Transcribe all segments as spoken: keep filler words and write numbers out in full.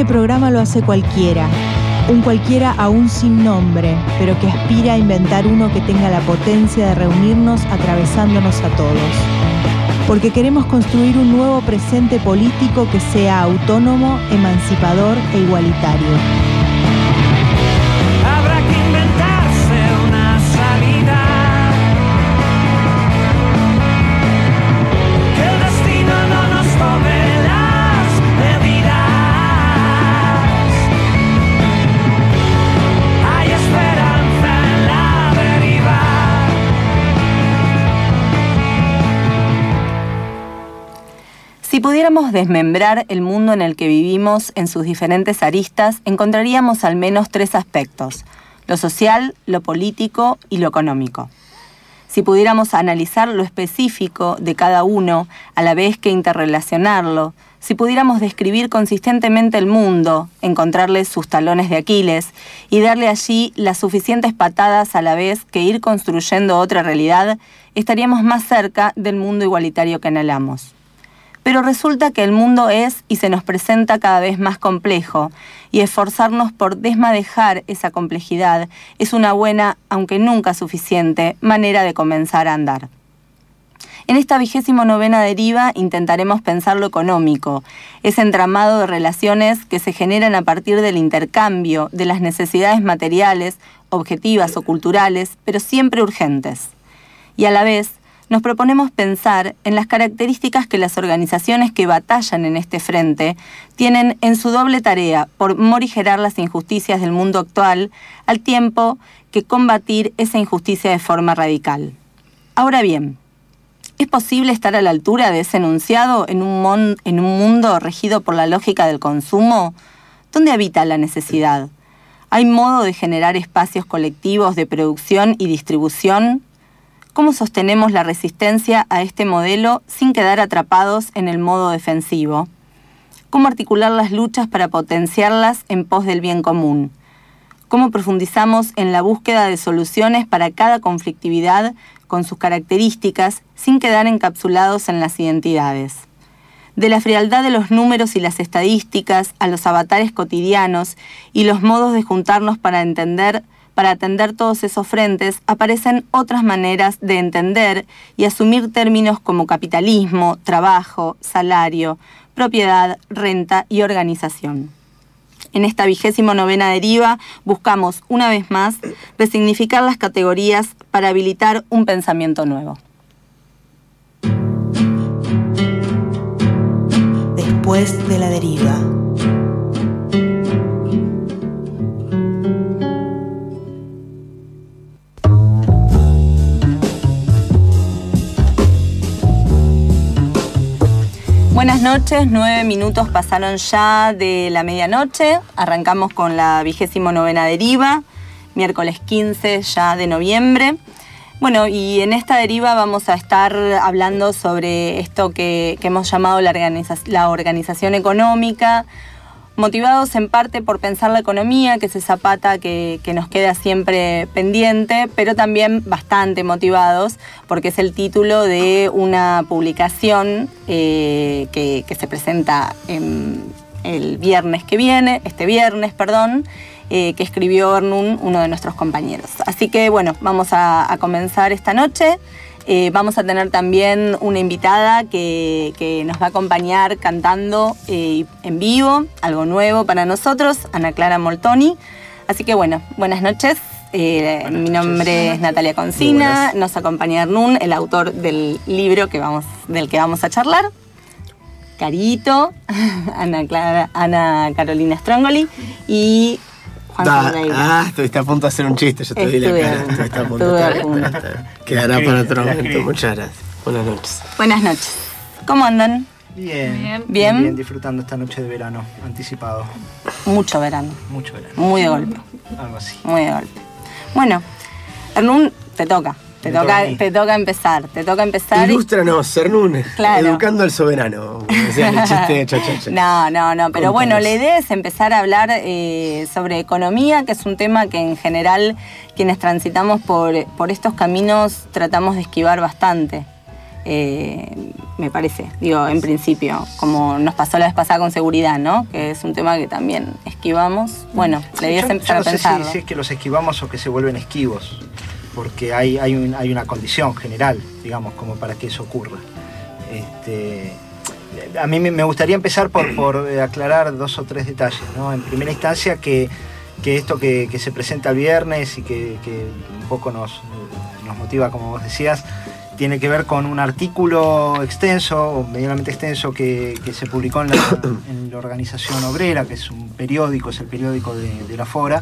Este programa lo hace cualquiera, un cualquiera aún sin nombre, pero que aspira a inventar uno que tenga la potencia de reunirnos atravesándonos a todos. Porque queremos construir un nuevo presente político que sea autónomo, emancipador e igualitario. Habrá que inventarse una salida. Que el destino no nos tome las medidas. Hay esperanza en la deriva. Si pudiéramos desmembrar el mundo en el que vivimos en sus diferentes aristas, encontraríamos al menos tres aspectos: lo social, lo político y lo económico. Si pudiéramos analizar lo específico de cada uno, a la vez que interrelacionarlo, si pudiéramos describir consistentemente el mundo, encontrarle sus talones de Aquiles y darle allí las suficientes patadas a la vez que ir construyendo otra realidad, estaríamos más cerca del mundo igualitario que anhelamos. Pero resulta que el mundo es y se nos presenta cada vez más complejo, y esforzarnos por desmadejar esa complejidad es una buena, aunque nunca suficiente, manera de comenzar a andar. En esta vigésimo novena deriva intentaremos pensar lo económico, ese entramado de relaciones que se generan a partir del intercambio de las necesidades materiales, objetivas o culturales, pero siempre urgentes. Y a la vez, nos proponemos pensar en las características que las organizaciones que batallan en este frente tienen en su doble tarea por morigerar las injusticias del mundo actual, al tiempo que combatir esa injusticia de forma radical. Ahora bien, ¿es posible estar a la altura de ese enunciado en un, mon- en un mundo regido por la lógica del consumo? ¿Dónde habita la necesidad? ¿Hay modo de generar espacios colectivos de producción y distribución? ¿Cómo sostenemos la resistencia a este modelo sin quedar atrapados en el modo defensivo? ¿Cómo articular las luchas para potenciarlas en pos del bien común? ¿Cómo profundizamos en la búsqueda de soluciones para cada conflictividad con sus características sin quedar encapsulados en las identidades? De la frialdad de los números y las estadísticas a los avatares cotidianos y los modos de juntarnos para entender Para atender todos esos frentes, aparecen otras maneras de entender y asumir términos como capitalismo, trabajo, salario, propiedad, renta y organización. En esta vigésimo novena deriva buscamos, una vez más, resignificar las categorías para habilitar un pensamiento nuevo. Después de la deriva. Buenas noches, nueve minutos pasaron ya de la medianoche. Arrancamos con la vigésimo novena deriva, miércoles quince ya de noviembre. Bueno, y en esta deriva vamos a estar hablando sobre esto que, que hemos llamado la, organiza- la organización económica, motivados en parte por pensar la economía, que es esa pata que, que nos queda siempre pendiente, pero también bastante motivados porque es el título de una publicación eh, que, que se presenta en el viernes que viene, este viernes, perdón, eh, que escribió Ernún, uno de nuestros compañeros. Así que bueno, vamos a, a comenzar esta noche. Eh, vamos a tener también una invitada que, que nos va a acompañar cantando eh, en vivo, algo nuevo para nosotros, Ana Clara Moltoni. Así que bueno, buenas noches. Eh, buenas mi nombre noches. Es Natalia Concina, nos acompaña Ernún, el autor del libro que vamos, del que vamos a charlar. Carito, Ana, Clara, Ana Carolina Strongoli y Juan Da, Ferreira. Ah, estuviste a punto de hacer un chiste, yo te vi la cara. Estuviste a punto. Estuve a Está bien, punto. está bien, está bien. Quedará para otro momento. Muchas gracias. Buenas noches. Buenas noches. ¿Cómo andan? Bien, Bien. bien, bien, disfrutando esta noche de verano anticipado. Mucho verano. Mucho verano. Muy de golpe. Algo así. Muy de golpe. Bueno, Ernún, te toca. Te Me toca, toca a mí. te toca empezar. Te toca empezar. Ilústranos, Cernún. Claro. Educando al soberano. Como decía el chiste de Chachacha. No, no, no. Pero Contanos. bueno, la idea es empezar a hablar eh, sobre economía, que es un tema que en general quienes transitamos por, por estos caminos tratamos de esquivar bastante. Eh, me parece, digo, en principio, como nos pasó la vez pasada con seguridad, ¿no? Que es un tema que también esquivamos. Bueno, la idea es empezar yo no a pensarlo. sé si, si es que los esquivamos o que se vuelven esquivos, porque hay, hay, un, hay una condición general, digamos, como para que eso ocurra. Este, a mí me gustaría empezar por, por aclarar dos o tres detalles, ¿no? En primera instancia, que, que esto que, que se presenta el viernes y que, que un poco nos, nos motiva, como vos decías, tiene que ver con un artículo extenso, o medianamente extenso, que, que se publicó en la, en la Organización Obrera, que es un periódico, es el periódico de, de la Fora,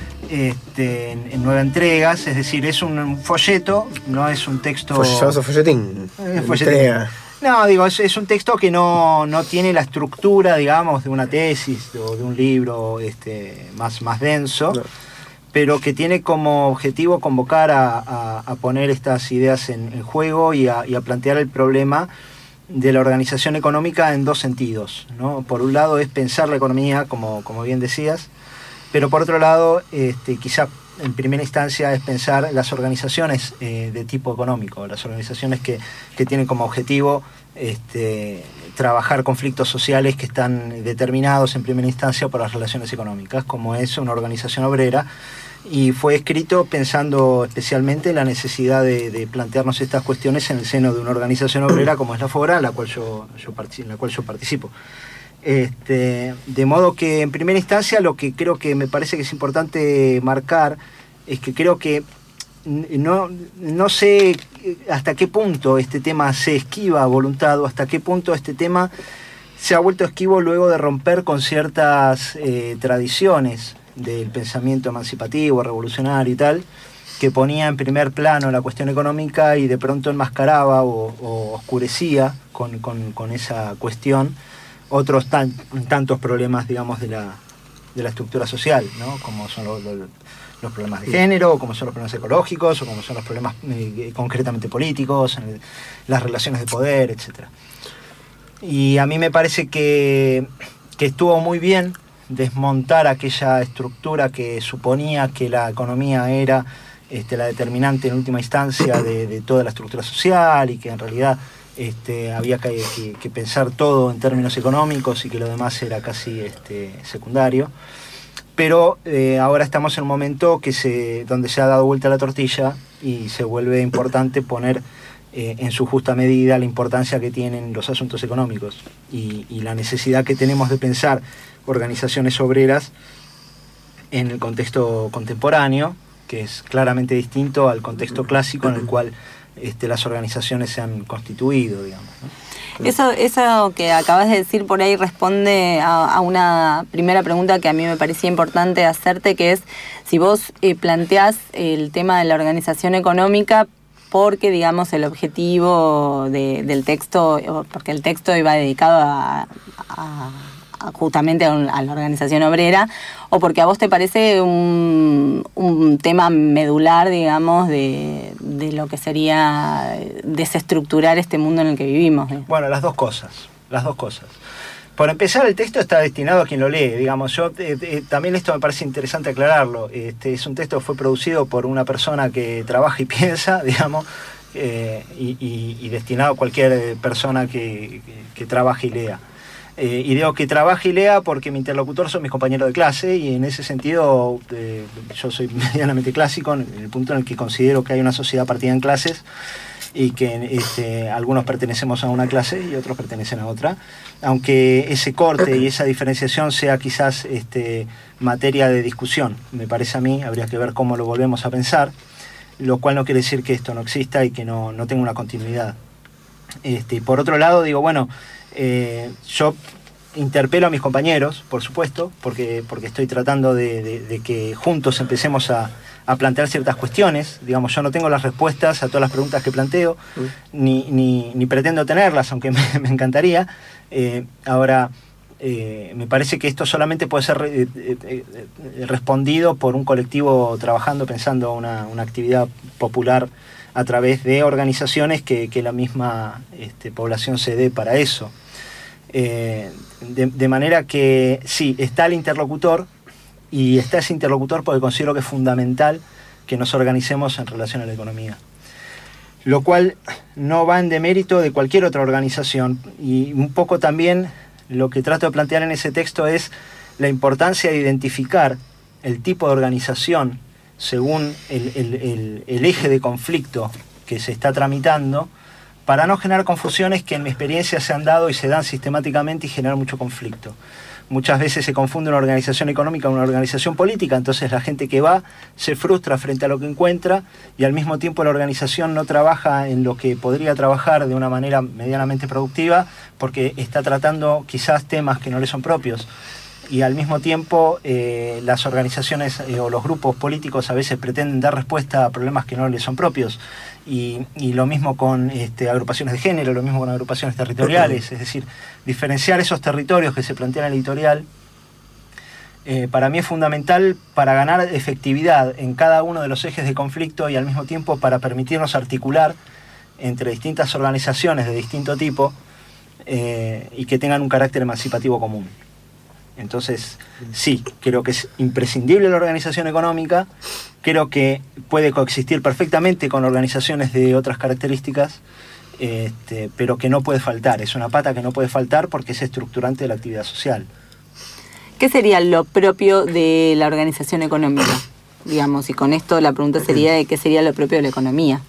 este, en, en nueve entregas, es decir, es un, un folleto, no es un texto... Famoso folletín. Eh, folletín. No, digo, es, es un texto que no, no tiene la estructura, digamos, de una tesis o de un libro este, más, más denso. No. Pero que tiene como objetivo convocar a, a, a poner estas ideas en, en juego y a, y a plantear el problema de la organización económica en dos sentidos, ¿no? Por un lado es pensar la economía, como, como bien decías, pero por otro lado, este, quizá en primera instancia es pensar las organizaciones eh, de tipo económico, las organizaciones que, que tienen como objetivo este, trabajar conflictos sociales que están determinados en primera instancia por las relaciones económicas, como es una organización obrera, y fue escrito pensando especialmente en la necesidad de, de plantearnos estas cuestiones en el seno de una organización obrera como es la Fora, en la cual yo, yo, en la cual yo participo. Este, de modo que en primera instancia lo que creo que me parece que es importante marcar es que creo que no, no sé hasta qué punto este tema se esquiva a voluntad o hasta qué punto este tema se ha vuelto esquivo luego de romper con ciertas eh, tradiciones del pensamiento emancipativo, revolucionario y tal, que ponía en primer plano la cuestión económica y de pronto enmascaraba o, o oscurecía con, con, con esa cuestión otros tan, tantos problemas, digamos, de la, de la estructura social, ¿no? Como son los, los, los problemas de género, o como son los problemas ecológicos, o como son los problemas eh, concretamente políticos, el, las relaciones de poder, etcétera. Y a mí me parece que, que estuvo muy bien desmontar aquella estructura que suponía que la economía era este, la determinante en última instancia de, de toda la estructura social y que en realidad este, había que, que, que pensar todo en términos económicos y que lo demás era casi este, secundario. Pero eh, ahora estamos en un momento que se, donde se ha dado vuelta la tortilla y se vuelve importante poner eh, en su justa medida la importancia que tienen los asuntos económicos y, y la necesidad que tenemos de pensar organizaciones obreras en el contexto contemporáneo, que es claramente distinto al contexto clásico en el cual este, las organizaciones se han constituido, digamos, ¿no? Eso, eso que acabas de decir por ahí responde a, a una primera pregunta que a mí me parecía importante hacerte, que es si vos eh, planteás el tema de la organización económica porque, digamos, el objetivo de, del texto, porque el texto iba dedicado a... a justamente a la organización obrera, o porque a vos te parece un, un tema medular, digamos, de, de lo que sería desestructurar este mundo en el que vivimos. ¿eh? Bueno, las dos cosas, las dos cosas. Por empezar, el texto está destinado a quien lo lee, digamos. Yo eh, eh, también esto me parece interesante aclararlo. Este es un texto que fue producido por una persona que trabaja y piensa, digamos, eh, y, y, y destinado a cualquier persona que, que, que trabaje y lea. Eh, y digo que trabaje y lea porque mi interlocutor son mis compañeros de clase y en ese sentido eh, yo soy medianamente clásico en el punto en el que considero que hay una sociedad partida en clases y que este, algunos pertenecemos a una clase y otros pertenecen a otra, aunque ese corte y esa diferenciación sea quizás este, materia de discusión, me parece a mí, habría que ver cómo lo volvemos a pensar, lo cual no quiere decir que esto no exista y que no, no tenga una continuidad. Este, por otro lado, digo, bueno, Eh, yo interpelo a mis compañeros, por supuesto, porque, porque estoy tratando de, de, de que juntos empecemos a, a plantear ciertas cuestiones. Digamos, yo no tengo las respuestas a todas las preguntas que planteo, mm. ni, ni, ni pretendo tenerlas, aunque me, me encantaría. Eh, ahora, eh, me parece que esto solamente puede ser eh, eh, eh, respondido por un colectivo trabajando, pensando una, una actividad popular a través de organizaciones que, que la misma este, población se dé para eso. Eh, de, de manera que sí, está el interlocutor y está ese interlocutor porque considero que es fundamental que nos organicemos en relación a la economía. lo cual no va en demérito de cualquier otra organización. Y un poco también lo que trato de plantear en ese texto es la importancia de identificar el tipo de organización según el, el, el, el eje de conflicto que se está tramitando, para no generar confusiones que en mi experiencia se han dado y se dan sistemáticamente y generan mucho conflicto. Muchas veces se confunde una organización económica con una organización política, entonces la gente que va se frustra frente a lo que encuentra y al mismo tiempo la organización no trabaja en lo que podría trabajar de una manera medianamente productiva porque está tratando quizás temas que no le son propios. Y al mismo tiempo eh, las organizaciones eh, o los grupos políticos a veces pretenden dar respuesta a problemas que no les son propios. Y, y lo mismo con este, agrupaciones de género, lo mismo con agrupaciones territoriales, es decir, diferenciar esos territorios que se plantean en el editorial, eh, para mí es fundamental para ganar efectividad en cada uno de los ejes de conflicto y al mismo tiempo para permitirnos articular entre distintas organizaciones de distinto tipo eh, y que tengan un carácter emancipativo común. Entonces, sí, creo que es imprescindible la organización económica, creo que puede coexistir perfectamente con organizaciones de otras características, este, pero que no puede faltar, es una pata que no puede faltar porque es estructurante de la actividad social. ¿Qué sería lo propio de la organización económica? Digamos, y con esto la pregunta sería de qué sería lo propio de la economía.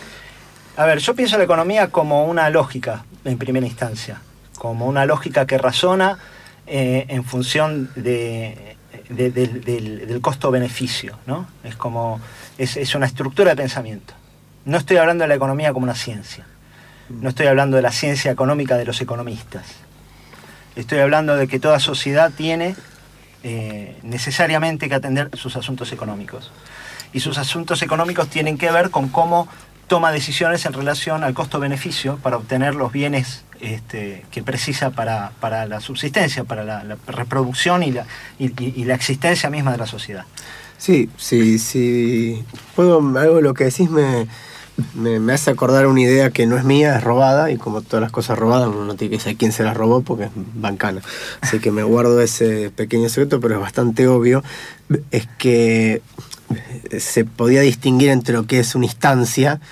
A ver, yo pienso la economía como una lógica, en primera instancia, como una lógica que razona Eh, en función de, de, de, del, del costo-beneficio, ¿no? Es como, es, es una estructura de pensamiento. No estoy hablando de la economía como una ciencia. No estoy hablando de la ciencia económica de los economistas. Estoy hablando de que toda sociedad tiene eh, necesariamente que atender sus asuntos económicos. Y sus asuntos económicos tienen que ver con cómo toma decisiones en relación al costo-beneficio para obtener los bienes este, que precisa para, para la subsistencia, para la, la reproducción y la, y, y, y la existencia misma de la sociedad. Sí, sí, sí. Puedo, algo de lo que decís me, me, me hace acordar una idea que no es mía, es robada, y como todas las cosas robadas, uno no tiene que saber quién se las robó porque es bancana. Así que me guardo ese pequeño secreto, pero es bastante obvio. Es que se podía distinguir entre lo que es una instancia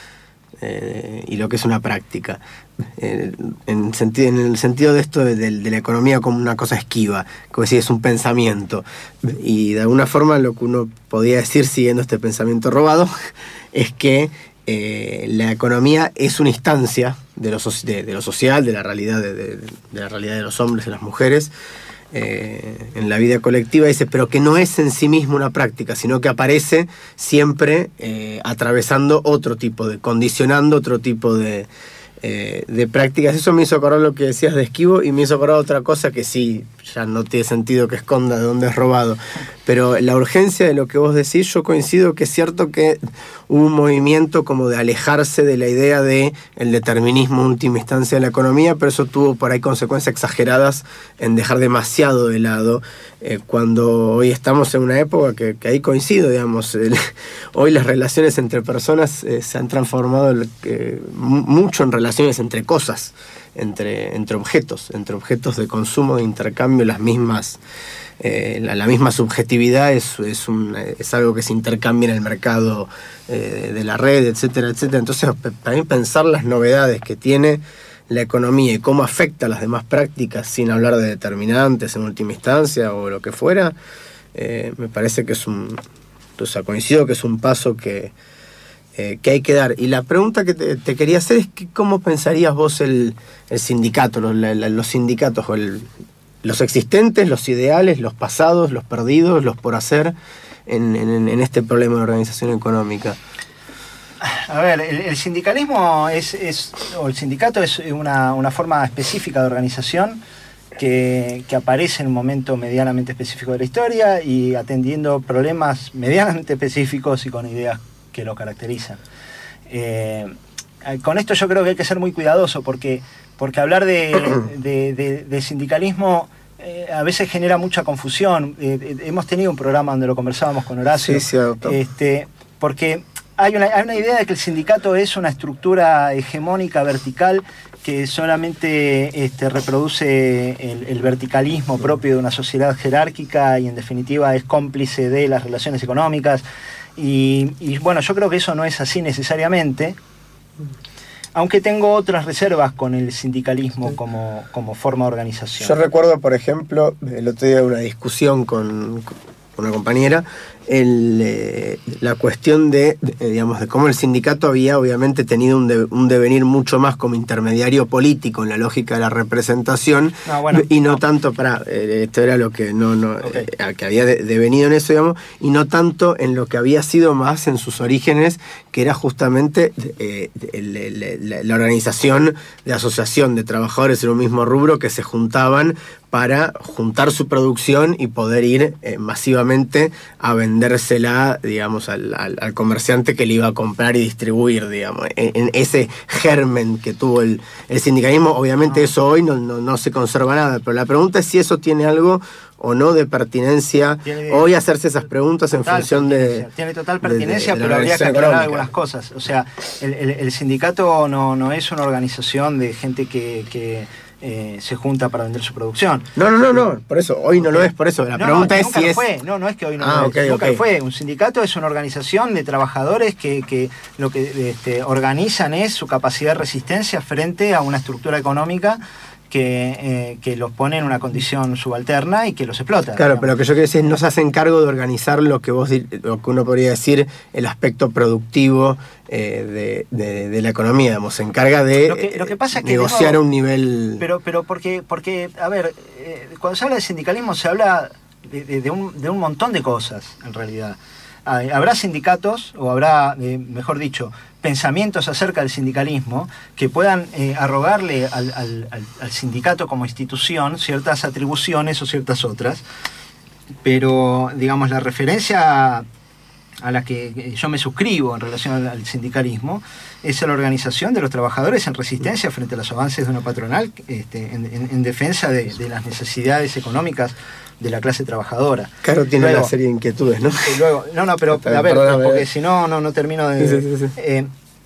eh, y lo que es una práctica. Eh, en, sentido, en el sentido de esto de, de, de la economía como una cosa esquiva, como decir, es un pensamiento. Y de alguna forma lo que uno podía decir siguiendo este pensamiento robado es que eh, la economía es una instancia de lo, so- de, de lo social, de la realidad de, de, de la realidad de los hombres y las mujeres, Eh, en la vida colectiva, dice, pero que no es en sí mismo una práctica, sino que aparece siempre eh, atravesando otro tipo de, condicionando otro tipo de, eh, de prácticas. Eso me hizo acordar lo que decías de esquivo y me hizo acordar otra cosa que sí, ya no tiene sentido que esconda de dónde es robado, pero la urgencia de lo que vos decís, yo coincido que es cierto que hubo un movimiento como de alejarse de la idea de el determinismo en última instancia de la economía, pero eso tuvo por ahí consecuencias exageradas en dejar demasiado de lado, eh, cuando hoy estamos en una época que, que ahí coincido, digamos, el, hoy las relaciones entre personas eh, se han transformado eh, mucho en relaciones entre cosas, entre, entre objetos, entre objetos de consumo, de intercambio, las mismas... Eh, la, la misma subjetividad es, es, un, es algo que se intercambia en el mercado eh, de la red, etcétera, etcétera. Entonces, para mí pensar las novedades que tiene la economía y cómo afecta a las demás prácticas sin hablar de determinantes en última instancia o lo que fuera, eh, me parece que es un... O sea, coincido que es un paso que, eh, que hay que dar. Y la pregunta que te, te quería hacer es que, ¿cómo pensarías vos el, el sindicato, los, la, los sindicatos o el... los existentes, los ideales, los pasados, los perdidos, los por hacer en, en, en este problema de organización económica? A ver, el, el sindicalismo es, es, o el sindicato es una, una forma específica de organización que, que aparece en un momento medianamente específico de la historia y atendiendo problemas medianamente específicos y con ideas que lo caracterizan. Eh, con esto yo creo que hay que ser muy cuidadoso porque Porque hablar de, de, de, de sindicalismo eh, a veces genera mucha confusión. Eh, eh, hemos tenido un programa donde lo conversábamos con Horacio. Sí, cierto. Este, porque hay una, hay una idea de que el sindicato es una estructura hegemónica, vertical, que solamente este, reproduce el, el verticalismo propio de una sociedad jerárquica y en definitiva es cómplice de las relaciones económicas. Y, y bueno, yo creo que eso no es así necesariamente. Aunque tengo otras reservas con el sindicalismo como, como forma de organización. Yo recuerdo, por ejemplo, el otro día una discusión con, con una compañera, el, eh, la cuestión de, de, digamos, de cómo el sindicato había obviamente tenido un, de, un devenir mucho más como intermediario político en la lógica de la representación, no, bueno, y no, no. tanto para, eh, esto era lo que no, no Okay. eh, que había de, devenido en eso, digamos, y no tanto en lo que había sido más en sus orígenes, que era justamente eh, el, el, la, la organización de asociación de trabajadores en un mismo rubro que se juntaban para juntar su producción y poder ir eh, masivamente a vendérsela, digamos, al, al, al comerciante que le iba a comprar y distribuir, digamos. En, en ese germen que tuvo el, el sindicalismo, obviamente no. Eso hoy no, no, no se conserva nada, pero la pregunta es si eso tiene algo o no de pertinencia, tiene, hoy hacerse esas preguntas en función de... Tiene total pertinencia, de, de, de pero habría que aclarar económica. Algunas cosas. O sea, el, el, el sindicato no, no es una organización de gente que... que Eh, se junta para vender su producción. No, no, no, no, por eso, hoy no lo es, por eso. La no, pregunta no, es nunca si lo es... Fue. No, no es que hoy no ah, lo okay, es, nunca okay. lo fue. Un sindicato es una organización de trabajadores que, que lo que este, organizan es su capacidad de resistencia frente a una estructura económica que, eh, que los pone en una condición subalterna y que los explota. Claro, digamos. Pero lo que yo quiero decir es no se hacen cargo de organizar lo que vos lo que uno podría decir el aspecto productivo eh, de, de, de la economía, digamos, se encarga de lo que, lo que pasa es que negociar no, a un nivel... Pero, pero porque, porque, a ver, eh, cuando se habla de sindicalismo se habla de, de, de, un, de un montón de cosas, en realidad. Habrá sindicatos, o habrá, eh, mejor dicho, pensamientos acerca del sindicalismo que puedan eh, arrogarle al, al, al sindicato como institución ciertas atribuciones o ciertas otras, pero, digamos, la referencia a la que yo me suscribo en relación al, al sindicalismo es a la organización de los trabajadores en resistencia frente a los avances de una patronal este, en, en, en defensa de, de las necesidades económicas de la clase trabajadora. Claro, tiene luego, una serie de inquietudes, ¿no? Y luego, no, no, pero a ver, perdón, porque si no, no, no termino de... Sí, sí, sí. Eh,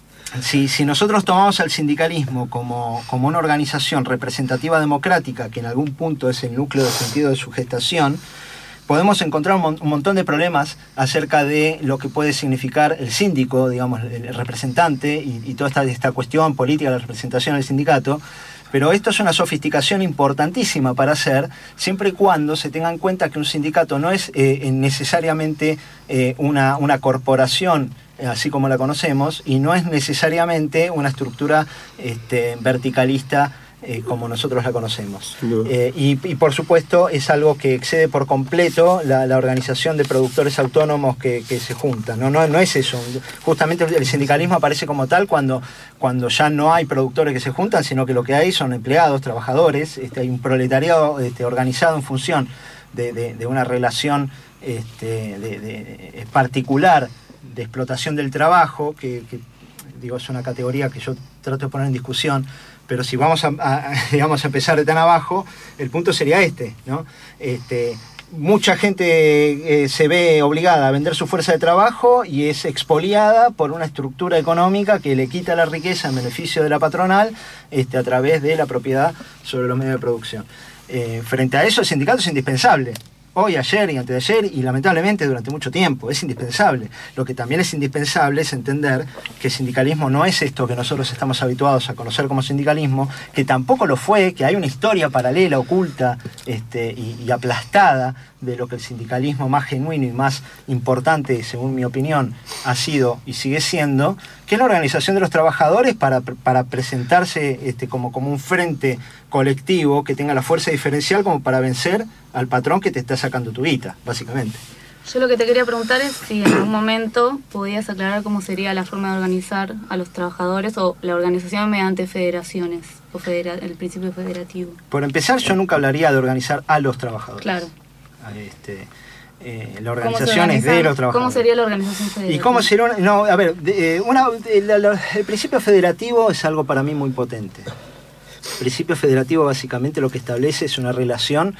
si, si nosotros tomamos al sindicalismo como, como una organización representativa democrática, que en algún punto es el núcleo del sentido de su gestación, podemos encontrar un, mon un montón de problemas acerca de lo que puede significar el síndico, digamos, el, el representante, y, y toda esta, esta cuestión política de la representación del sindicato. Pero esto es una sofisticación importantísima para hacer, siempre y cuando se tenga en cuenta que un sindicato no es eh, necesariamente eh, una, una corporación, eh, así como la conocemos, y no es necesariamente una estructura este, verticalista eh, como nosotros la conocemos. No. Eh, y, y por supuesto es algo que excede por completo la, la organización de productores autónomos que, que se juntan. No, no, no es eso. Justamente el sindicalismo aparece como tal cuando, cuando ya no hay productores que se juntan, sino que lo que hay son empleados, trabajadores, este, hay un proletariado este, organizado en función de, de, de una relación este, de, de, particular de explotación del trabajo, que, que digo, es una categoría que yo trato de poner en discusión, pero si vamos a, a, digamos, a empezar de tan abajo, el punto sería este, ¿no? Este, mucha gente eh, se ve obligada a vender su fuerza de trabajo y es expoliada por una estructura económica que le quita la riqueza en beneficio de la patronal este, a través de la propiedad sobre los medios de producción. Eh, frente a eso, el sindicato es indispensable. Hoy, ayer y antes de ayer, y lamentablemente durante mucho tiempo, es indispensable. Lo que también es indispensable es entender que el sindicalismo no es esto que nosotros estamos habituados a conocer como sindicalismo, que tampoco lo fue, que hay una historia paralela, oculta este, y, y aplastada de lo que el sindicalismo más genuino y más importante, según mi opinión, ha sido y sigue siendo, que es la organización de los trabajadores para, para presentarse este, como, como un frente colectivo que tenga la fuerza diferencial como para vencer al patrón que te está sacando tu guita, básicamente. Yo lo que te quería preguntar es si en algún momento podías aclarar cómo sería la forma de organizar a los trabajadores o la organización mediante federaciones o federa el principio federativo. Por empezar, yo nunca hablaría de organizar a los trabajadores. Claro. Este, eh, la organización es de los trabajadores. ¿Cómo sería la organización federativa? ¿Y cómo sería una, no, a ver, de, una, de, la, la, el principio federativo es algo para mí muy potente. El principio federativo básicamente lo que establece es una relación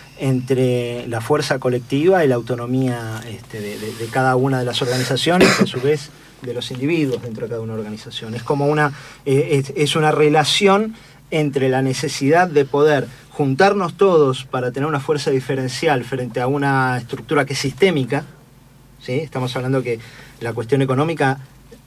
entre la fuerza colectiva y la autonomía este, de, de, de cada una de las organizaciones, que a su vez de los individuos dentro de cada una organización. Es como una, eh, es, es una relación entre la necesidad de poder juntarnos todos para tener una fuerza diferencial frente a una estructura que es sistémica, ¿sí? Estamos hablando que la cuestión económica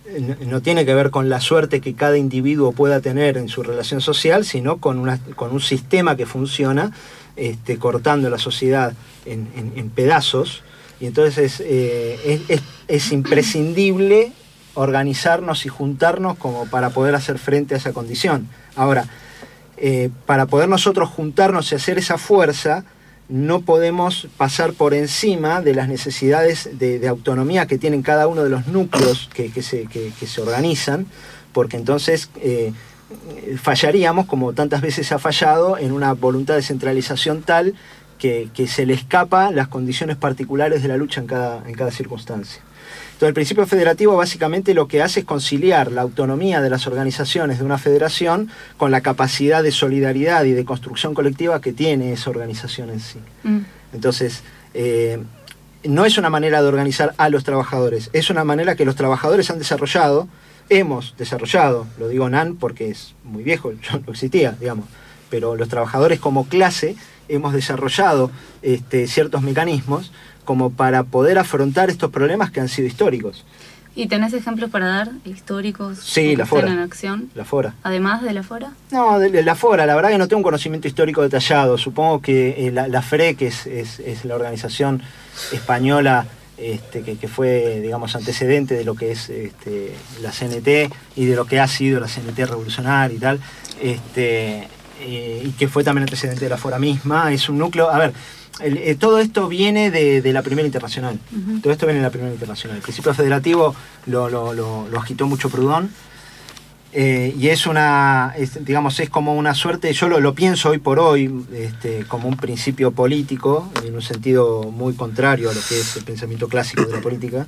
no tiene que ver con la suerte que cada individuo pueda tener en su relación social, sino con, una, con un sistema que funciona este, cortando la sociedad en, en, en pedazos. Y entonces eh, es, es, es imprescindible organizarnos y juntarnos como para poder hacer frente a esa condición. Ahora, eh, para poder nosotros juntarnos y hacer esa fuerza, no podemos pasar por encima de las necesidades de, de autonomía que tienen cada uno de los núcleos que, que, se, que, que se organizan, porque entonces eh, fallaríamos, como tantas veces ha fallado, en una voluntad de centralización tal que, que se le escapa las condiciones particulares de la lucha en cada, en cada circunstancia. Entonces, el principio federativo básicamente lo que hace es conciliar la autonomía de las organizaciones de una federación con la capacidad de solidaridad y de construcción colectiva que tiene esa organización en sí. Mm. Entonces, eh, no es una manera de organizar a los trabajadores, es una manera que los trabajadores han desarrollado, hemos desarrollado, lo digo N A N porque es muy viejo, yo no existía, digamos, pero los trabajadores como clase hemos desarrollado este, ciertos mecanismos como para poder afrontar estos problemas que han sido históricos. ¿Y tenés ejemplos para dar, históricos? Sí, la FORA. En acción? La FORA. ¿Además de la FORA? No, de, de la FORA, la verdad que no tengo un conocimiento histórico detallado. Supongo que eh, la, la F R E, que es, es, es la organización española este, que, que fue, digamos, antecedente de lo que es este, la C N T y de lo que ha sido la C N T revolucionaria y tal, este, eh, y que fue también antecedente de la FORA misma, es un núcleo... A ver, El, eh, todo esto viene de, de la Primera Internacional. Uh-huh. Todo esto viene de la Primera Internacional. El principio federativo lo, lo, lo, lo agitó mucho Proudhon. Eh, y es una, es, digamos, es como una suerte, yo lo, lo pienso hoy por hoy, este, como un principio político, en un sentido muy contrario a lo que es el pensamiento clásico de la política.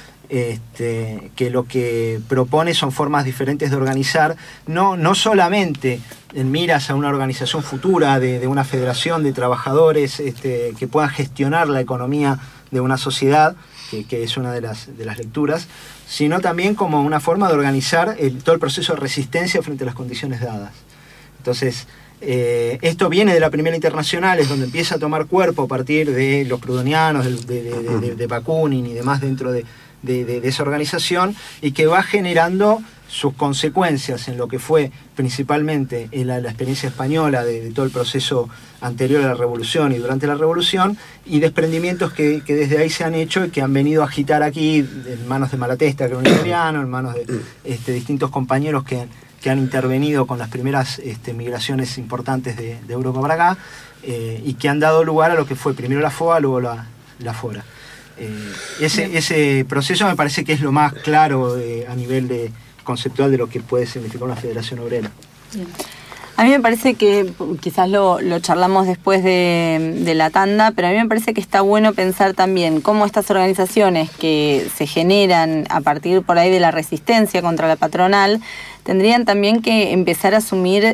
Este, que lo que propone son formas diferentes de organizar, no, no solamente en miras a una organización futura de, de una federación de trabajadores este, que puedan gestionar la economía de una sociedad, que, que es una de las, de las lecturas, sino también como una forma de organizar el, todo el proceso de resistencia frente a las condiciones dadas. Entonces, eh, esto viene de la Primera Internacional, es donde empieza a tomar cuerpo a partir de los proudhonianos, de, de, de, de, de Bakunin y demás dentro de De, de, de esa organización, y que va generando sus consecuencias en lo que fue principalmente en la, la experiencia española de, de todo el proceso anterior a la Revolución y durante la Revolución, y desprendimientos que, que desde ahí se han hecho y que han venido a agitar aquí en manos de Malatesta, que era un italiano, en manos de este, distintos compañeros que, que han intervenido con las primeras este, migraciones importantes de, de Europa para acá, eh, y que han dado lugar a lo que fue primero la F O A, luego la, la FORA. Eh, ese, ese proceso me parece que es lo más claro eh, a nivel de, conceptual de lo que puede significar una federación obrera. Bien. A mí me parece que, quizás lo, lo charlamos después de, de la tanda, pero a mí me parece que está bueno pensar también cómo estas organizaciones que se generan a partir por ahí de la resistencia contra la patronal tendrían también que empezar a asumir,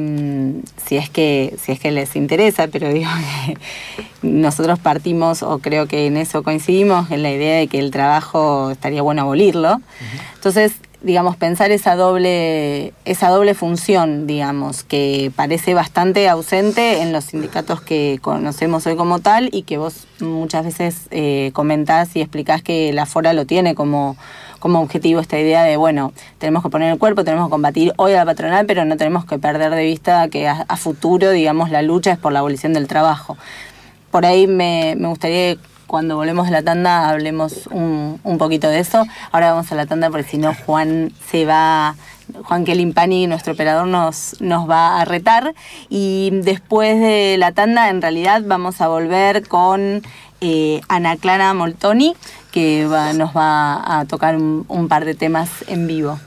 eh, si es que si es que les interesa, pero digo que nosotros partimos, o creo que en eso coincidimos, en la idea de que el trabajo estaría bueno abolirlo. Uh-huh. Entonces, digamos, pensar esa doble, esa doble función, digamos, que parece bastante ausente en los sindicatos que conocemos hoy como tal, y que vos muchas veces eh, comentás y explicás que la FORA lo tiene como, como objetivo, esta idea de, bueno, tenemos que poner el cuerpo, tenemos que combatir hoy a la patronal, pero no tenemos que perder de vista que a, a futuro, digamos, la lucha es por la abolición del trabajo. Por ahí me, me gustaría que cuando volvemos de la tanda hablemos un, un poquito de eso. Ahora vamos a la tanda porque si no Juan se va, Juan Kelimpani, nuestro operador, nos, nos va a retar. Y después de la tanda en realidad vamos a volver con eh, Ana Clara Moltoni, que va, nos va a tocar un, un par de temas en vivo.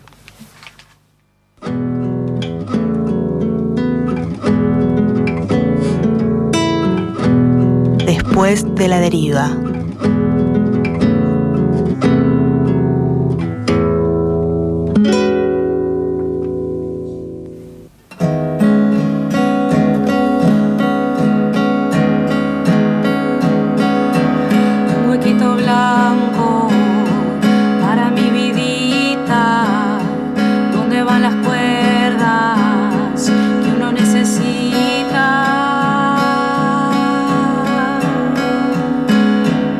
Después de la deriva. Un huequito blanco para mi vidita, donde van las cuerdas que uno necesita.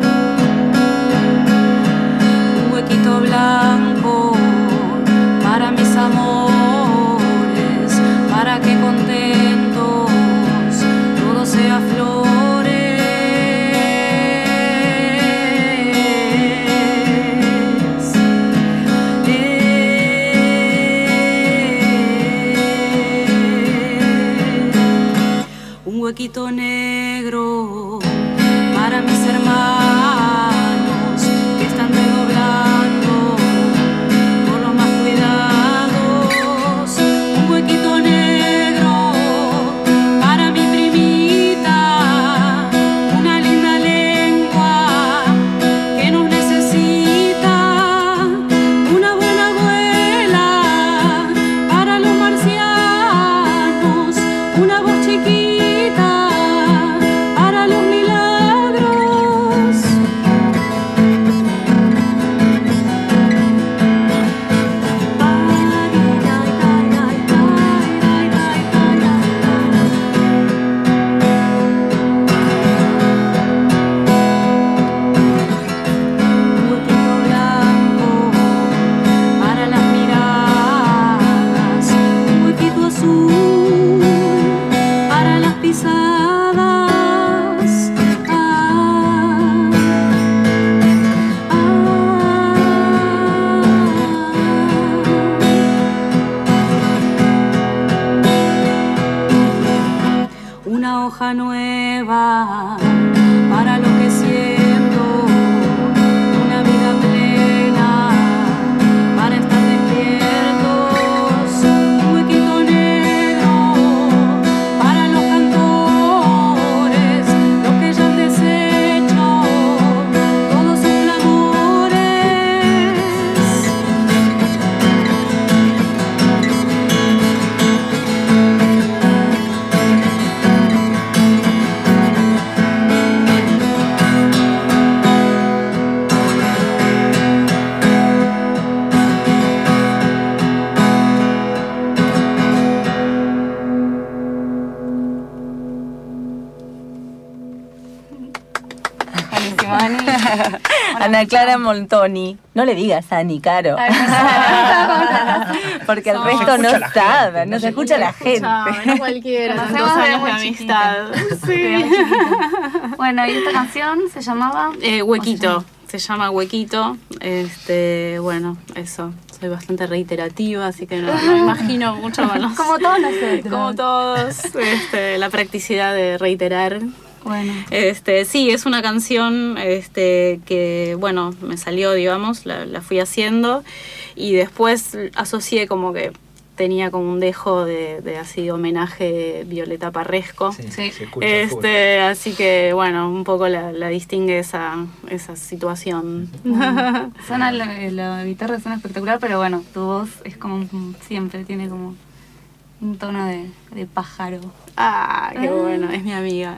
huequito negro para mis hermanos que están redoblando por los más cuidados. Un huequito negro para mi primita, una linda lengua que nos necesita, una buena abuela para los marcianos, una voz chiquita para los milagros. Un huequito blanco para las miradas, un huequito azul para las pisadas. Ah, ah. Una hoja nueva para lo que siento, una vida plena para estar despiertos, un huequito negro para los cantores, los que ya han deshecho todos sus clamores. Buenísimo, Ani. Ana Clara Montoni. No le digas Ani, Caro. Ay, no sé. Porque el No, resto se no escucha la sabe, gente, no no se se escucha la gente. Escuchame, no cualquiera, son Conocemos dos desde años muy de amistad. Sí. Bueno, y esta canción se llamaba Eh, huequito, se llama Huequito. Este, bueno, eso. Soy bastante reiterativa, así que no, no me imagino mucho con los- Como todos nosotros. como todos, este, la practicidad de reiterar. Bueno. Este, sí, es una canción este, que, bueno, me salió, digamos, la, la fui haciendo y después asocié como que tenía como un dejo de, de así homenaje Violeta Parresco. Sí, Sí. se escucha full. Este, así que bueno, un poco la, la distingue esa, esa situación. Suena la, la guitarra suena espectacular, pero bueno, tu voz es como un- siempre, tiene como un tono de, de pájaro. Ah, qué bueno, es mi amiga.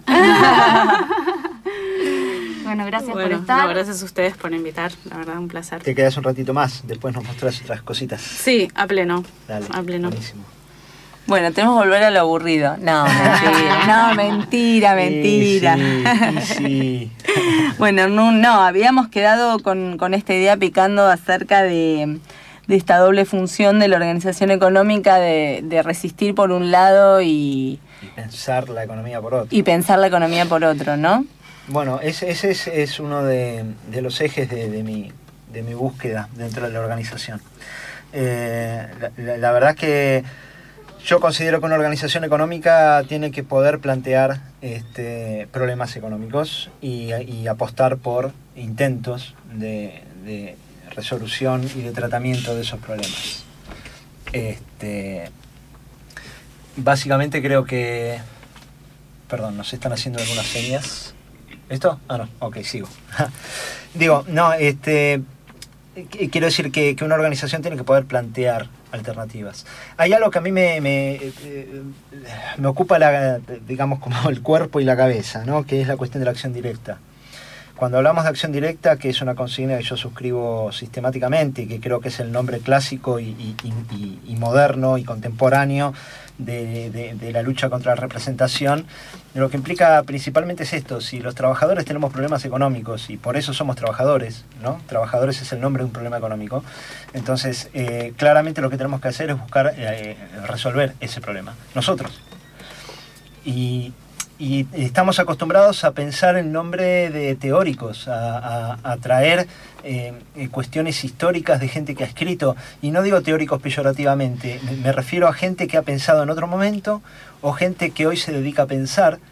Bueno, gracias Bueno, por estar. no, gracias a ustedes por invitar, la verdad, un placer. Te quedas un ratito más, después nos mostrás otras cositas. Sí, a pleno. Dale, A pleno. buenísimo. Bueno, tenemos que volver a lo aburrido. No, mentira. No, mentira, mentira. Y sí, y sí. Bueno, no, no, habíamos quedado con, con esta idea picando acerca de, de esta doble función de la organización económica de, de resistir por un lado y, Y pensar la economía por otro. y pensar la economía por otro, ¿no? Bueno, ese, ese es, es uno de, de los ejes de, de, mi, de mi búsqueda dentro de la organización. Eh, la, la- la verdad que yo considero que una organización económica tiene que poder plantear este, problemas económicos y, y apostar por intentos de, de resolución y de tratamiento de esos problemas. Este, básicamente creo que... Perdón, nos están haciendo algunas señas. ¿Esto? Ah, no, ok, sigo. Digo, no, este, qu- quiero decir que, que una organización tiene que poder plantear alternativas. Hay algo que a mí me, me, eh, me ocupa, la, digamos, como el cuerpo y la cabeza, ¿no? Que es la cuestión de la acción directa. Cuando hablamos de acción directa, que es una consigna que yo suscribo sistemáticamente y que creo que es el nombre clásico y, y, y, y moderno y contemporáneo de, de, de la lucha contra la representación, lo que implica principalmente es esto: si los trabajadores tenemos problemas económicos y por eso somos trabajadores, ¿no? Trabajadores es el nombre de un problema económico, entonces eh, claramente lo que tenemos que hacer es buscar eh, resolver ese problema, nosotros. Y Y estamos acostumbrados a pensar en nombre de teóricos, a, a, a traer eh, cuestiones históricas de gente que ha escrito, y no digo teóricos peyorativamente, me, me refiero a gente que ha pensado en otro momento, o gente que hoy se dedica a pensar,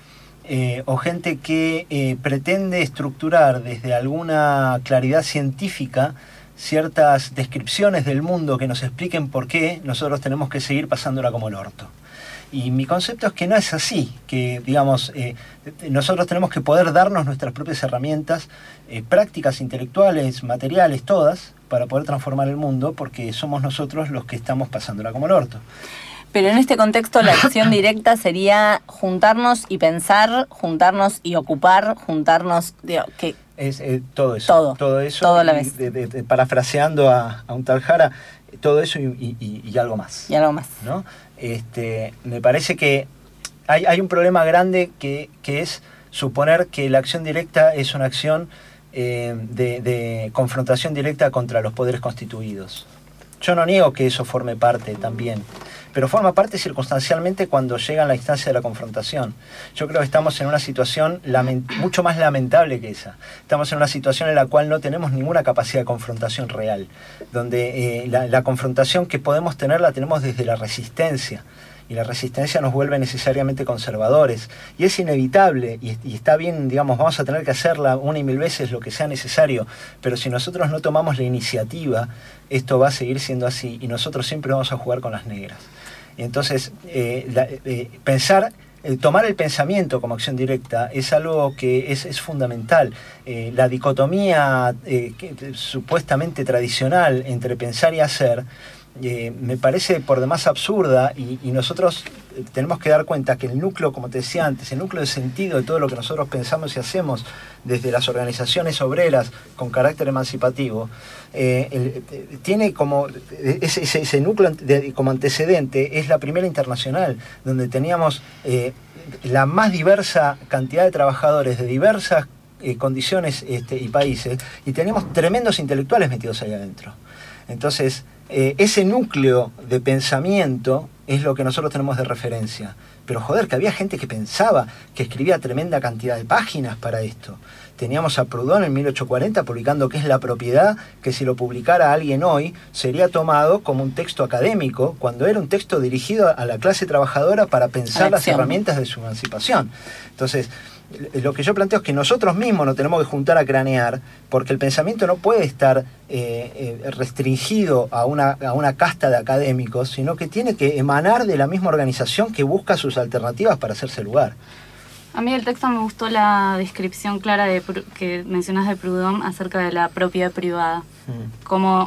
eh, o gente que eh, pretende estructurar desde alguna claridad científica ciertas descripciones del mundo que nos expliquen por qué nosotros tenemos que seguir pasándola como el orto. Y mi concepto es que no es así, que digamos, eh, nosotros tenemos que poder darnos nuestras propias herramientas, eh, prácticas intelectuales, materiales, todas, para poder transformar el mundo, porque somos nosotros los que estamos pasándola como el orto. Pero en este contexto la acción directa sería juntarnos y pensar, juntarnos y ocupar, juntarnos, digo, que... Es eh, todo eso. Todo, todo eso. todo a la y vez. De, de, de, parafraseando a, a un tal Jara, todo eso y, y, y algo más. Y algo más. ¿No? Este, me parece que hay, hay un problema grande que, que es suponer que la acción directa es una acción eh, de, de confrontación directa contra los poderes constituidos. Yo no niego que eso forme parte también, pero forma parte circunstancialmente cuando llega a la instancia de la confrontación. Yo creo que estamos en una situación lament- mucho más lamentable que esa. Estamos en una situación en la cual no tenemos ninguna capacidad de confrontación real, donde eh, la, la confrontación que podemos tener la tenemos desde la resistencia. Y la resistencia nos vuelve necesariamente conservadores. Y es inevitable, y, y está bien, digamos, vamos a tener que hacerla una y mil veces lo que sea necesario, pero si nosotros no tomamos la iniciativa, esto va a seguir siendo así, y nosotros siempre vamos a jugar con las negras. Y entonces, eh, la, eh, pensar, eh, tomar el pensamiento como acción directa es algo que es, es fundamental. Eh, la dicotomía eh, que, que, supuestamente tradicional entre pensar y hacer, Eh, me parece por demás absurda y, y nosotros eh, tenemos que dar cuenta que el núcleo, como te decía antes, el núcleo de sentido de todo lo que nosotros pensamos y hacemos desde las organizaciones obreras con carácter emancipativo, eh, el, eh, tiene como ese, ese, ese núcleo de, como antecedente es la primera internacional, donde teníamos eh, la más diversa cantidad de trabajadores de diversas eh, condiciones este, y países, y teníamos tremendos intelectuales metidos ahí adentro. Entonces, eh, ese núcleo de pensamiento es lo que nosotros tenemos de referencia. Pero joder, que había gente que pensaba, que escribía tremenda cantidad de páginas para esto. Teníamos a Proudhon en mil ochocientos cuarenta publicando qué es la propiedad, que si lo publicara alguien hoy sería tomado como un texto académico, cuando era un texto dirigido a la clase trabajadora para pensar las herramientas de su emancipación. Entonces, lo que yo planteo es que nosotros mismos nos tenemos que juntar a cranear, porque el pensamiento no puede estar eh, eh, restringido a una, a una casta de académicos, sino que tiene que emanar de la misma organización que busca sus alternativas para hacerse lugar. A mí del texto me gustó la descripción clara de, que mencionas de Proudhon acerca de la propiedad privada. Mm. Como,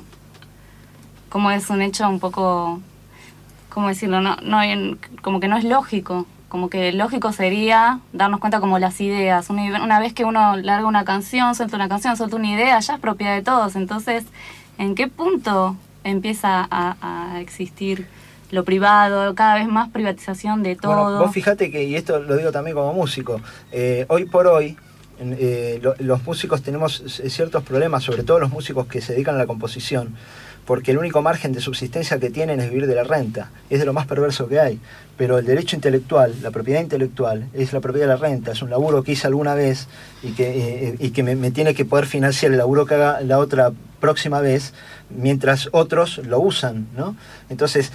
como es un hecho un poco, ¿cómo decirlo? No, no, como que no es lógico. Como que lógico sería darnos cuenta como las ideas. Una, una vez que uno larga una canción, suelta una canción, suelta una idea, ya es propiedad de todos. Entonces, ¿en qué punto empieza a, a existir lo privado, cada vez más privatización de todo? Bueno, vos fíjate que, y esto lo digo también como músico, eh, hoy por hoy eh, lo, los músicos tenemos ciertos problemas, sobre todo los músicos que se dedican a la composición, porque el único margen de subsistencia que tienen es vivir de la renta. Es de lo más perverso que hay. Pero el derecho intelectual, la propiedad intelectual, es la propiedad de la renta. Es un laburo que hice alguna vez y que, eh, y que me, me tiene que poder financiar el laburo que haga la otra próxima vez, mientras otros lo usan, ¿no? Entonces,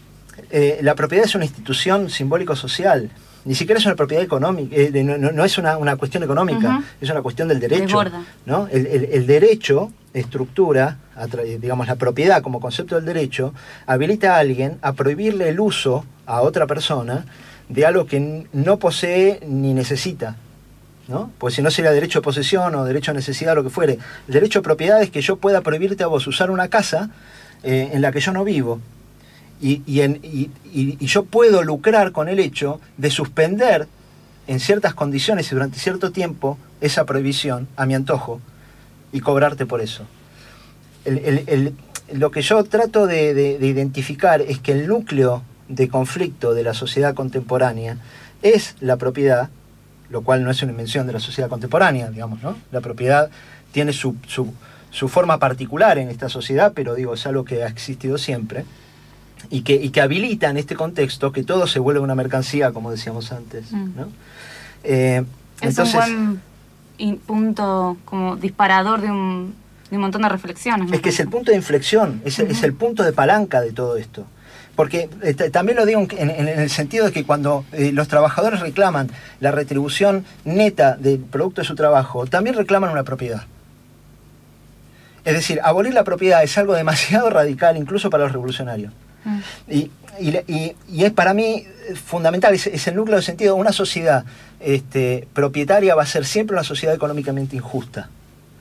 eh, la propiedad es una institución simbólico-social. Ni siquiera es una propiedad económica, eh, no, no, no es una, una cuestión económica, uh-huh. Es una cuestión del derecho, ¿no? El, el, el derecho estructura, digamos, la propiedad como concepto del derecho, habilita a alguien a prohibirle el uso a otra persona de algo que no posee ni necesita, ¿no? Pues si no sería derecho de posesión o derecho a necesidad, lo que fuere. El derecho de propiedad es que yo pueda prohibirte a vos usar una casa eh, en la que yo no vivo. Y, y, en, y, y, y yo puedo lucrar con el hecho de suspender en ciertas condiciones y durante cierto tiempo esa prohibición a mi antojo y cobrarte por eso. El, el, el, lo que yo trato de, de, de identificar es que el núcleo de conflicto de la sociedad contemporánea es la propiedad, lo cual no es una invención de la sociedad contemporánea, digamos, ¿no? La propiedad tiene su, su, su forma particular en esta sociedad, pero digo, es algo que ha existido siempre. Y que, y que habilita en este contexto que todo se vuelve una mercancía, como decíamos antes, ¿no? Eh, es entonces, un buen punto como disparador de un, de un montón de reflexiones. Es que es el punto de inflexión, es, uh-huh. es el punto de palanca de todo esto. porque eh, también lo digo en, en, en el sentido de que cuando eh, los trabajadores reclaman la retribución neta del producto de su trabajo, también reclaman una propiedad. Es decir, abolir la propiedad es algo demasiado radical incluso para los revolucionarios. Mm. Y, y, y, y es para mí fundamental, es, es el núcleo de sentido. Una sociedad este, propietaria va a ser siempre una sociedad económicamente injusta.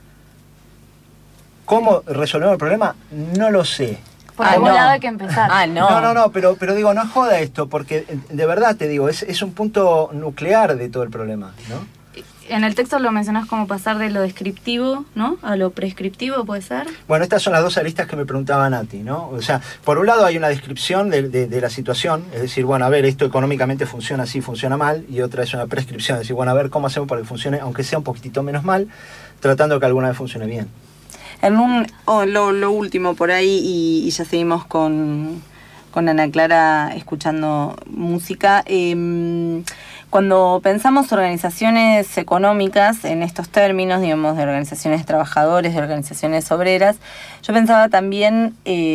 ¿Cómo resolvemos el problema? No lo sé. Por Ah, algún no. lado hay que empezar. Ah, no. No, no, no, pero, pero digo, no joda esto, porque de verdad te digo, es, es un punto nuclear de todo el problema, ¿no? En el texto lo mencionás como pasar de lo descriptivo, ¿no? A lo prescriptivo, ¿puede ser? Bueno, estas son las dos aristas que me preguntaba Nati, ¿no? O sea, por un lado hay una descripción de, de, de la situación, es decir, bueno, a ver, esto económicamente funciona así, funciona mal, y otra es una prescripción, es decir, bueno, a ver cómo hacemos para que funcione, aunque sea un poquitito menos mal, tratando de que alguna vez funcione bien. En un, oh, lo, lo último por ahí, y, y ya seguimos con, con Ana Clara escuchando música. Eh, cuando pensamos organizaciones económicas en estos términos, digamos, de organizaciones de trabajadores, de organizaciones obreras, yo pensaba también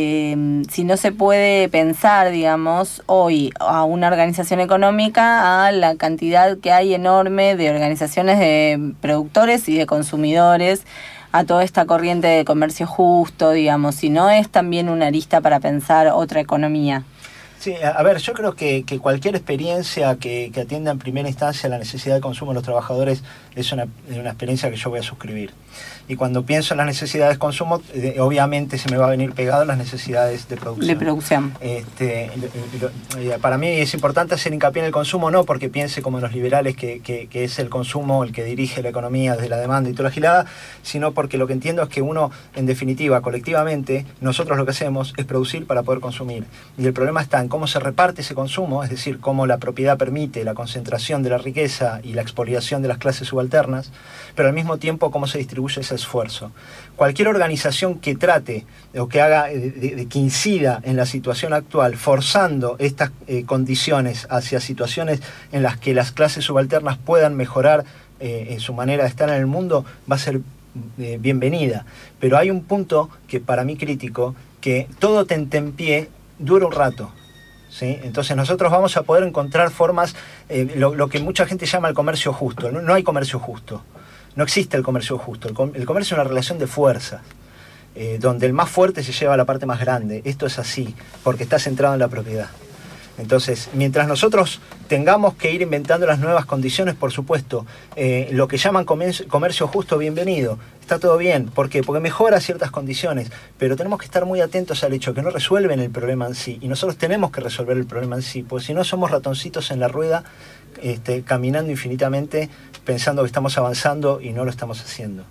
eh, si no se puede pensar, digamos, hoy a una organización económica a la cantidad que hay enorme de organizaciones de productores y de consumidores, a toda esta corriente de comercio justo, digamos, si no es también una arista para pensar otra economía. Sí, a ver, yo creo que, que cualquier experiencia que, que atienda en primera instancia la necesidad de consumo de los trabajadores es una, una experiencia que yo voy a suscribir. Y cuando pienso en las necesidades de consumo, eh, obviamente se me va a venir pegado las necesidades de producción. De producción. Este, lo, lo, para mí es importante hacer hincapié en el consumo, no porque piense como los liberales que, que, que es el consumo el que dirige la economía desde la demanda y toda la gilada, sino porque lo que entiendo es que uno, en definitiva, colectivamente, nosotros lo que hacemos es producir para poder consumir. Y el problema está en cómo se reparte ese consumo, es decir, cómo la propiedad permite la concentración de la riqueza y la expoliación de las clases subalternas, pero al mismo tiempo cómo se distribuye ese esfuerzo. Cualquier organización que trate o que haga, de, de, que incida en la situación actual, forzando estas eh, condiciones hacia situaciones en las que las clases subalternas puedan mejorar eh, en su manera de estar en el mundo, va a ser eh, bienvenida. Pero hay un punto que para mí crítico, que todo tentempié dura un rato. ¿Sí? Entonces nosotros vamos a poder encontrar formas, eh, lo, lo que mucha gente llama el comercio justo. No, no hay comercio justo, no existe el comercio justo. El, com el comercio es una relación de fuerzas, eh, donde el más fuerte se lleva a la parte más grande. Esto es así, porque está centrado en la propiedad. Entonces, mientras nosotros tengamos que ir inventando las nuevas condiciones, por supuesto, eh, lo que llaman comercio, comercio justo, bienvenido, está todo bien. ¿Por qué? Porque mejora ciertas condiciones, pero tenemos que estar muy atentos al hecho que no resuelven el problema en sí, y nosotros tenemos que resolver el problema en sí, porque si no somos ratoncitos en la rueda, este, caminando infinitamente, pensando que estamos avanzando y no lo estamos haciendo.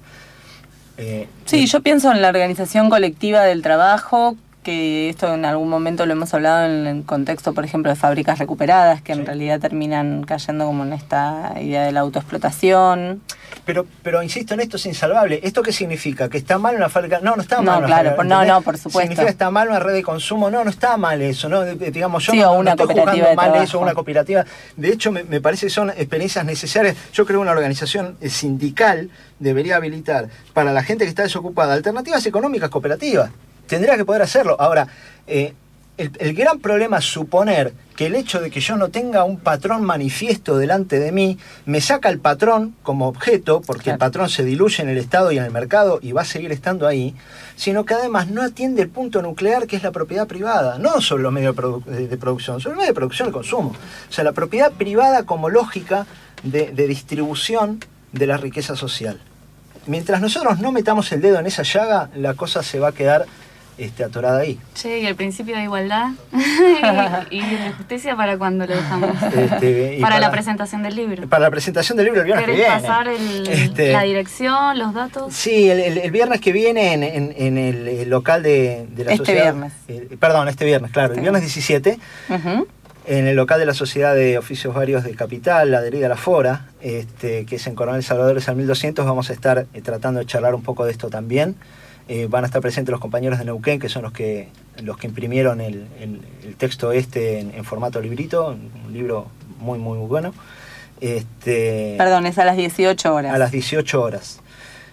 Eh, sí, yo pienso en la organización colectiva del trabajo, que esto en algún momento lo hemos hablado en el contexto, por ejemplo, de fábricas recuperadas, que sí, en realidad terminan cayendo como en esta idea de la autoexplotación. Pero, pero insisto, en esto es insalvable. ¿Esto qué significa? ¿Que está mal una fábrica? No, no está mal. No, una claro, fábrica, no, no, por supuesto. ¿Significa que está mal una red de consumo? No, no está mal eso, ¿no? Digamos, yo sí, no, o una no estoy cooperativa jugando de mal trabajo. eso, una cooperativa. De hecho, me, me parece que son experiencias necesarias. Yo creo que una organización sindical debería habilitar para la gente que está desocupada alternativas económicas cooperativas. Tendría que poder hacerlo. Ahora, eh, el, el gran problema es suponer que el hecho de que yo no tenga un patrón manifiesto delante de mí me saca el patrón como objeto, porque claro, el patrón se diluye en el Estado y en el mercado y va a seguir estando ahí, sino que además no atiende el punto nuclear que es la propiedad privada, no sobre los medios de, produ de, de producción, sobre los medios de producción y consumo. O sea, la propiedad privada como lógica de, de distribución de la riqueza social. Mientras nosotros no metamos el dedo en esa llaga, la cosa se va a quedar Este, atorada ahí. Che, y el principio de igualdad y, y de justicia, ¿para cuándo lo dejamos? Este, para, para la presentación del libro. Para la presentación del libro el viernes que viene. ¿Querés pasar el, este, la dirección, los datos? Sí, el, el, el viernes que viene en, en, en el local de, de la este sociedad. Viernes. Eh, perdón, este viernes, claro, este el viernes diecisiete, uh-huh, en el local de la Sociedad de Oficios Varios de Capital, la adherida a la Fora, este, que es en Coronel Salvador al mil doscientos, vamos a estar eh, tratando de charlar un poco de esto también. Eh, van a estar presentes los compañeros de Neuquén, que son los que los que imprimieron el, el, el texto este en, en formato librito, un libro muy muy muy bueno. Este, Perdón, es a las dieciocho horas. A las dieciocho horas.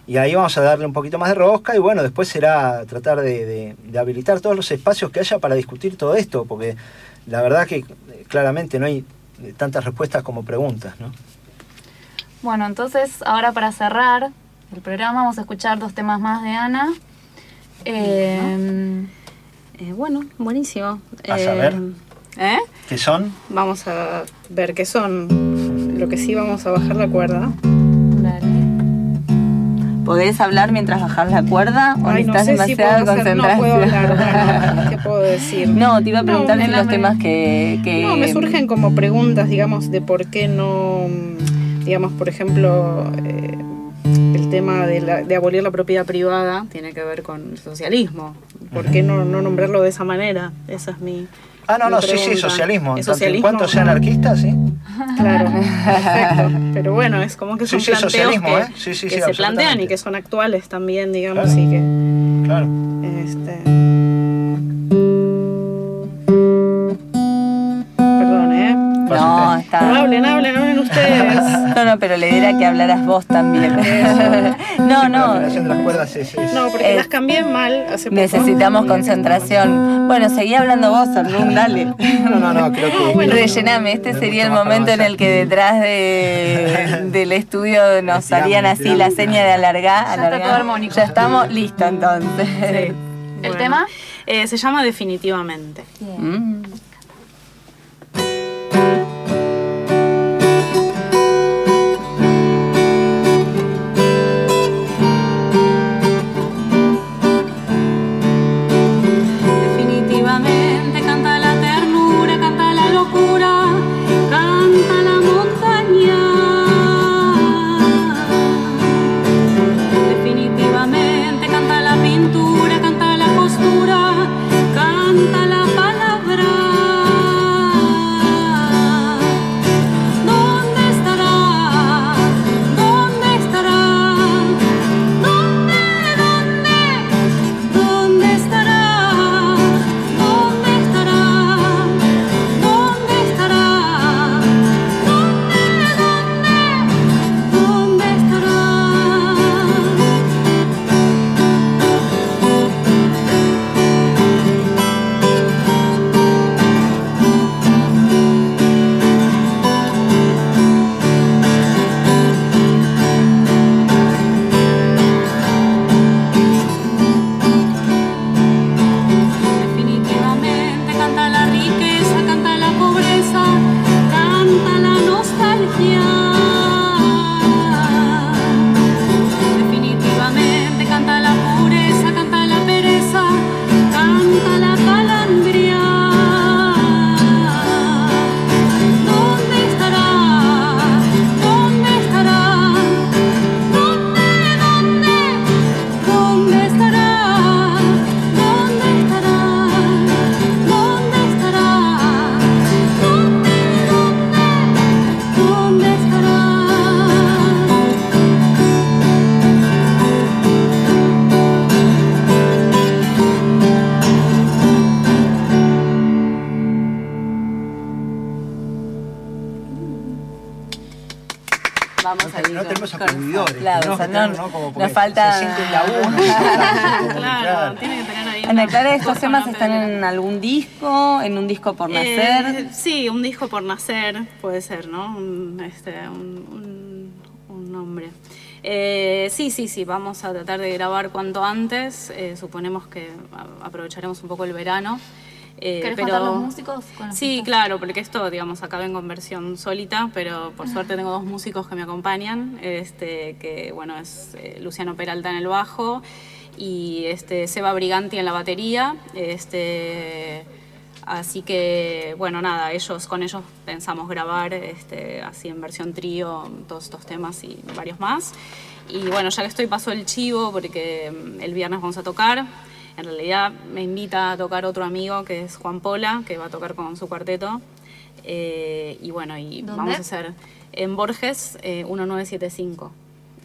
Y ahí vamos a darle un poquito más de rosca y bueno, después será tratar de, de, de habilitar todos los espacios que haya para discutir todo esto, porque la verdad que claramente no hay tantas respuestas como preguntas, ¿no? Bueno, entonces ahora para cerrar el programa vamos a escuchar dos temas más de Ana. Eh, eh, bueno, buenísimo. A eh, saber, ¿eh? ¿qué son? Vamos a ver qué son. Lo que sí, vamos a bajar la cuerda. ¿Podés hablar mientras bajás la cuerda o Ay, no necesitas sé si demasiada puedo hacer- concentración? no puedo hablar, bueno, ¿qué puedo decir? No, te iba a preguntar No, si en los la- temas que, que... No, me surgen como preguntas, digamos, de por qué no, digamos, por ejemplo, eh, el tema de, la, de abolir la propiedad privada tiene que ver con el socialismo. ¿Por qué no, no nombrarlo de esa manera? Esa es mi... Ah, no, mi no, sí, pregunta. sí, socialismo. ¿Es Tanto en socialismo? cuanto sea anarquista, sí. Claro, perfecto. Pero bueno, es como que Sí, son sí, planteos socialismo, que, ¿eh? Sí, sí, que sí, se plantean absolutamente. y que son actuales también, digamos, Claro. y que... Claro. Este... Perdón, ¿eh? No, está... No, hablen, hablen, hablen ustedes. No, no, pero la idea era que hablaras vos también. No, La no. afinación de las cuerdas es... es- No, porque Eh, las cambié mal hace poco. Necesitamos concentración. Bueno, seguí hablando vos, Orlún, dale. No, no, no, creo que... bueno. Rellename, este Me sería el gusta más momento en para el que detrás de, del estudio nos Estiramos, harían así la estiramos. seña de alargar. Ya está alargar. todo armónico. Ya estamos listos entonces. ¿El Bueno. tema? Eh, se llama Definitivamente. Mm. Definitivamente canta la ternura, canta la locura, canta la montaña. Definitivamente canta la pintura, canta la costura, canta la palabra. ¿Dónde estará? ¿Dónde estará? ¿Dónde, dónde? ¿Dónde estará? ¿Dónde estará? ¿Dónde estará? ¿Dónde, dónde? ¿Dónde estará? Definitivamente canta la riqueza, canta la pobreza, canta la nostalgia. Definitivamente canta la pureza, canta la pereza, canta la calandria. ¿Dónde estará? ¿Dónde estará? ¿Dónde, dónde? ¿Dónde estará? ¿Dónde estará? ¿Dónde estará? ¿Dónde, dónde? ¿Dónde estará? Vamos a ir No con- tenemos con aplaudidores, aplausos, ¿no? Que no, tenemos, ¿no? Como porque nos falta... se siente la uno, se siente como Claro, que, tiene que tener ahí Ana una Clara, ¿estos cosa, temas una están pelea. en algún disco? ¿En un disco por nacer? Eh, sí, un disco por nacer, puede ser, ¿no? Un, este, un, un, un nombre. Eh, sí, sí, sí, vamos a tratar de grabar cuanto antes. Eh, suponemos que a- aprovecharemos un poco el verano. Eh, ¿Querés pero- contar los músicos? con los Sí, músicos? claro, porque esto, digamos, acá vengo en versión solita, pero por suerte tengo dos músicos que me acompañan, este, que, bueno, es eh, Luciano Peralta en el bajo y este, Seba Briganti en la batería, este, así que, bueno, nada, ellos, con ellos pensamos grabar, este, así en versión trío, todos estos temas y varios más. Y bueno, ya que estoy, paso el chivo, porque mm, el viernes vamos a tocar. En realidad me invita a tocar otro amigo que es Juan Pola, que va a tocar con su cuarteto. Eh, y bueno, y ¿Dónde? vamos a hacer en Borges eh, mil novecientos setenta y cinco.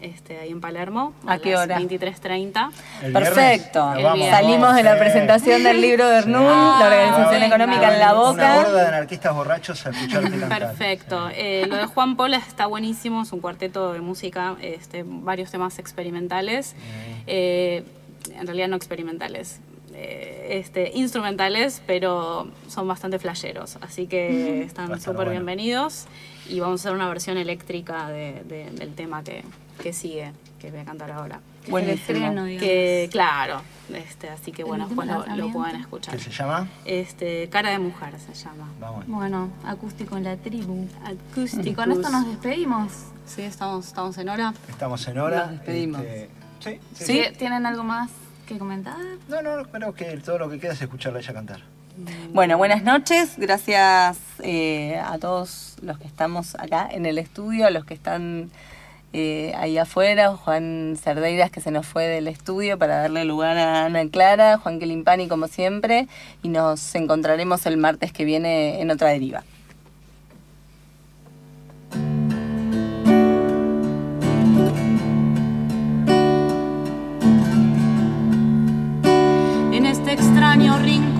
este, ahí en Palermo. ¿A qué las hora? veintitrés treinta. El Perfecto. viernes, nos vamos. Salimos de la Sí. presentación del libro de Hernún, Ah, la Organización venga. Económica en la Una boca. horda de anarquistas borrachos a escucharte cantar. Perfecto. Eh, lo de Juan Paul está buenísimo, es un cuarteto de música, este, varios temas experimentales, eh, en realidad no experimentales, eh, este, instrumentales, pero son bastante flasheros, así que están Va a estar súper bueno. bienvenidos y vamos a hacer una versión eléctrica de- de- del tema que, que sigue, que voy a cantar ahora. Buenísimo. El estreno, digamos. Que, claro, este, así que El bueno, último después lo, lo lanzamiento. pueden escuchar. ¿Qué se llama? Este, Cara de Mujer se llama. Vamos. Bueno, acústico en la tribu. Acústicos. Y con esto nos despedimos. Sí, estamos, estamos en hora. Estamos en hora. Nos despedimos. Este, sí, sí. ¿Sí? ¿Tienen algo más que comentar? No, no, creo que todo lo que queda es escucharla a ella cantar. Bueno, buenas noches. Gracias eh, a todos los que estamos acá en el estudio, a los que están eh, ahí afuera. Juan Cerdeiras, que se nos fue del estudio para darle lugar a Ana Clara. Juan Quelimpani, como siempre. Y nos encontraremos el martes que viene en otra deriva. En este extraño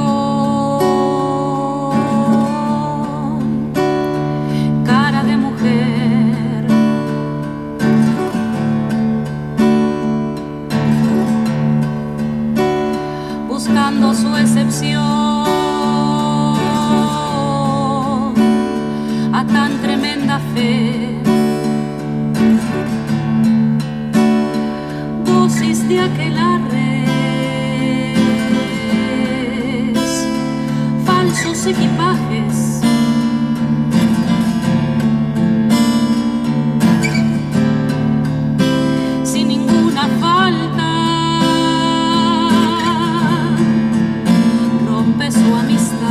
rincón, cara de mujer, buscando su excepción a tan tremenda fe, dosis de aquelarre, falsos equipajes, sin ninguna falta, rompe su amistad.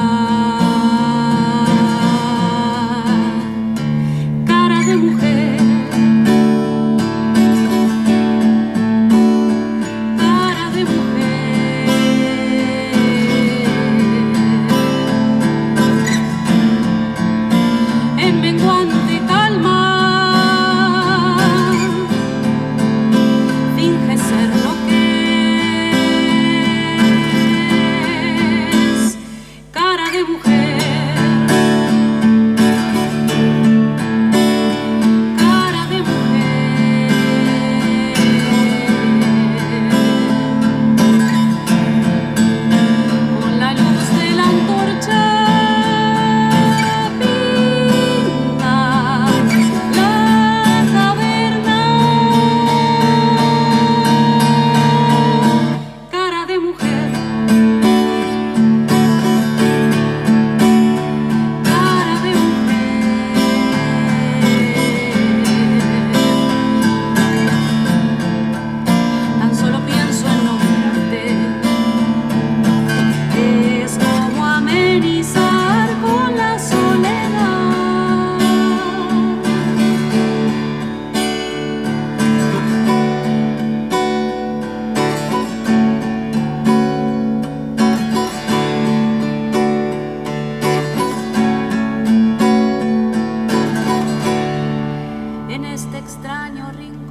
Cara de mujer, cara de mujer, en menguante calma, finge ser lo que es. Cara de mujer, cara de mujer, con la luz de la antorcha pinta la caverna. Cara de mujer, cara de mujer, tan solo pienso en nombrarte. Es como amenizar con la soledad. En este extraño rincón